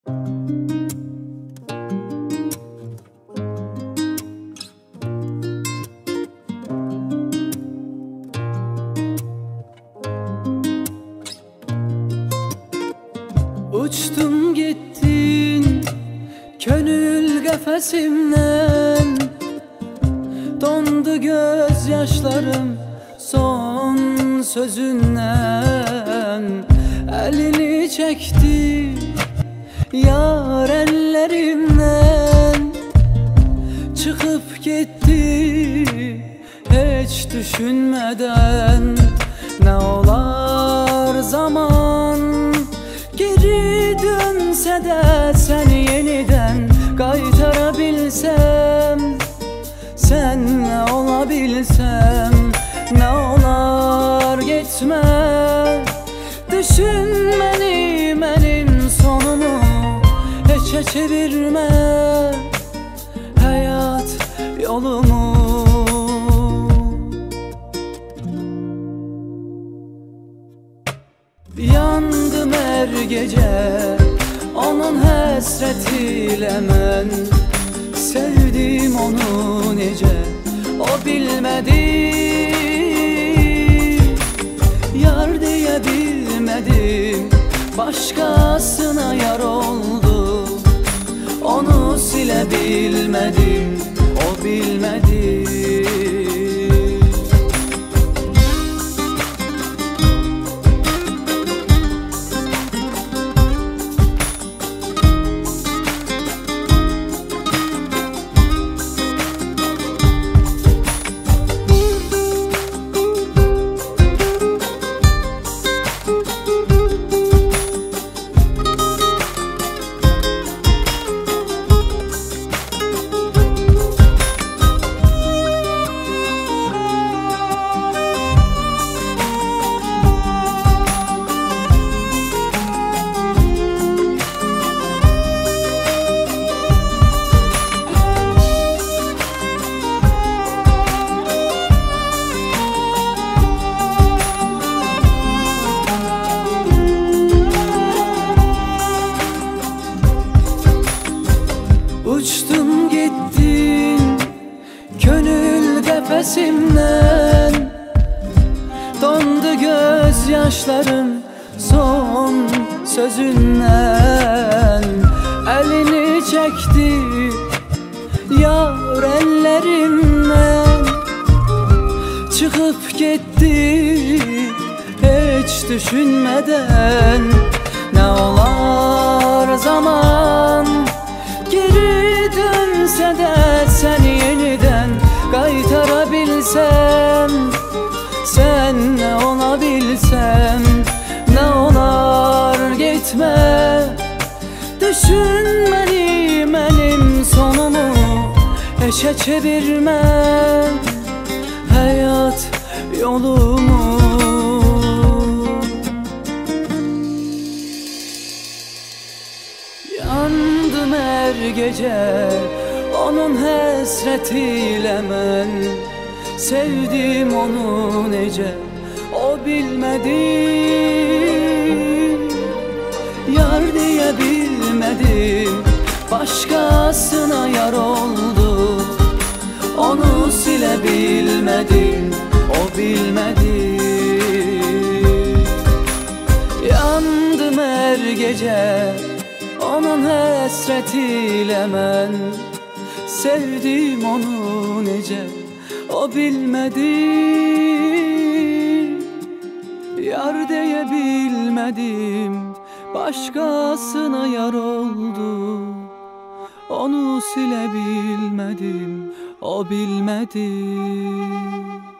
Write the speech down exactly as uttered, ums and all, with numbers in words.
Uçtun gittin gönül kafesimden, dondu gözyaşlarım son sözünden. Elini çekti yar ellerimden, çıkıp gitti hiç düşünmeden. Ne olar zaman geri dönse de seni yeniden kaytarabilsem, senle olabilsem. Ne olar gitme, düşünmeni benim sonumu hiçe çevirme hayat yolumu. Yandım her gece onun hasretiyle ben, sevdim onu nece o bilmedi. Yar diye bilmedim, başkasına yar oldu. Onu silebilmedim, o bilmedi. Uçtun gittin gönül kafesimden, dondu gözyaşlarım son sözünden. Elini çekti yar ellerimden, çıkıp gitti hiç düşünmeden. Ne olar zaman geri dönse de seni yeniden kaytarabilsem, senle olabilsem. Ne olar gitme, düşünmeli benim sonumu hiçe çevirme hayat yolumu. Yandım her gece onun hasretiyle ben, sevdim onu nece o bilmedi. Yar diye bilmedim, başkasına yar oldu. Onu silebilmedim, o bilmedi. Yandım her gece onun hasretiyle ben, sevdim onu nece o bilmedi. Yar diye bilmedim, başkasına yar oldu. Onu silebilmedim, o bilmedi.